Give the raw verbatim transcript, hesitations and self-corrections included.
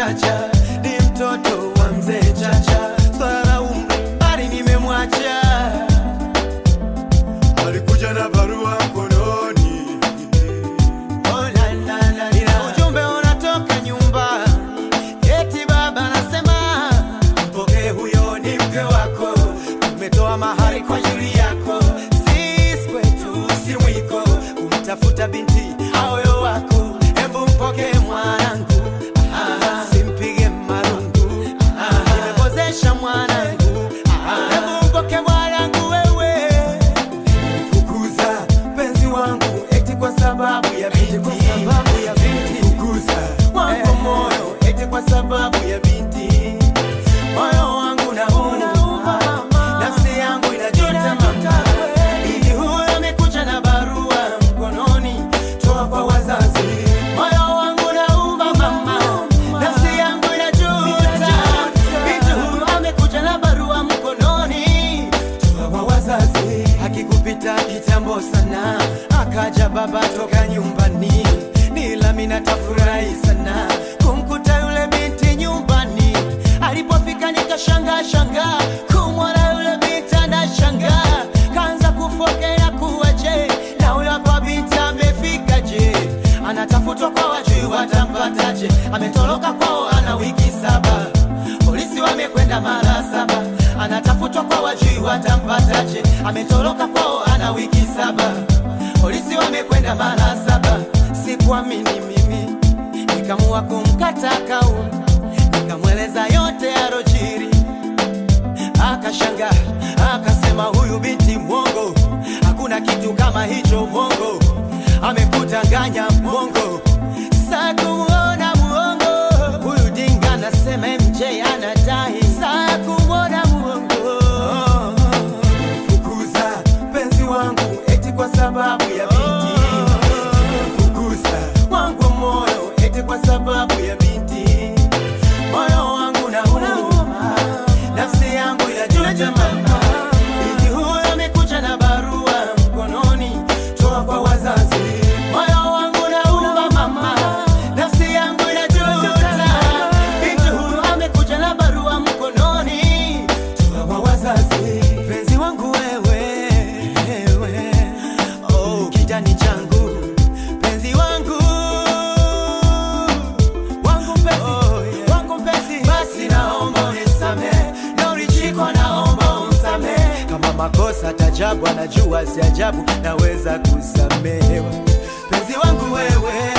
Chacha, ni mtoto wa mzee Chacha. Swala la umri bali nimemwacha. Alikuja na barua mkononi, oh la la la la, ujumbe unatoka nyumba, eti baba anasema mpokee, huyo ni mke wako, umetoa mahari kwa ajili yako, sisi kwetu si mwiko kumtafuta binti aoyo wako, hebu mpokee mwanangu. Simpige marungu, nimepozesha mwanangu, hebu mpokee mwanangu wewe. fukuza penzi wangu Eti kwa sababu ya binti, kwa sababu ya binti, fukuza wangu moyo, eti kwa sababu ya binti, moyo wangu nauma, nafsi yangu inajuta mama, binti huyo amekuja na barua mkononi, toa kwa wazazi. Moyo wangu nauma mama, nafsi yangu inajuta, binti huyo amekuja na barua mkononi, toa kwa wazazi. Hakikupita kitambo sana, akaja baba toka nyumbani, nila mimi natafurahi sana kumkuta yule binti nyumbani. Alipofika nikashanga shanga kumwona yule binti, anashanga kaanza kufokea kuwaje, na huyo kwa binti amefika je, anatafutwa kwa wajui watampataje, ametoroka kwao ana wiki saba, polisi wamekwenda mara saba, anatafutwa kwa wajui watampataje, ametoroka kwao ana wiki saba, polisi wamekwenda mara saba. Sikuamini mimi, nikamua kumkata kauli, nikamweleza yote yarojiri, akashanga akasema huyu binti mwongo, hakuna kitu kama hicho mwongo, amekutanganya mwongo, sakumuona mwongo, huyu dinga nasema M J anadai, sakumuona mwongo. fukuza penzi wangu Eti kwa sababu ya binti, fukuza wangu moyo, eti kwa sababu ya binti, moyo wangu nauma, nafsi yangu inajuta mama, binti huyo amekuja na barua mkononi, toa kwa wazazi. Moyo wangu nauma mama, nafsi yangu inajuta, binti huyo amekuja na barua mkononi, toa kwa wazazi. Penzi wangu wewe, wewe, oh kijani changu, penzi wangu, wangu mpenzi, wangu mpenzi, basi naomba unisamehe, na ulichikwa naomba unisamehe, kama makosa tajabu anajua si ajabu, naweza kusamehewa. Penzi wangu wewe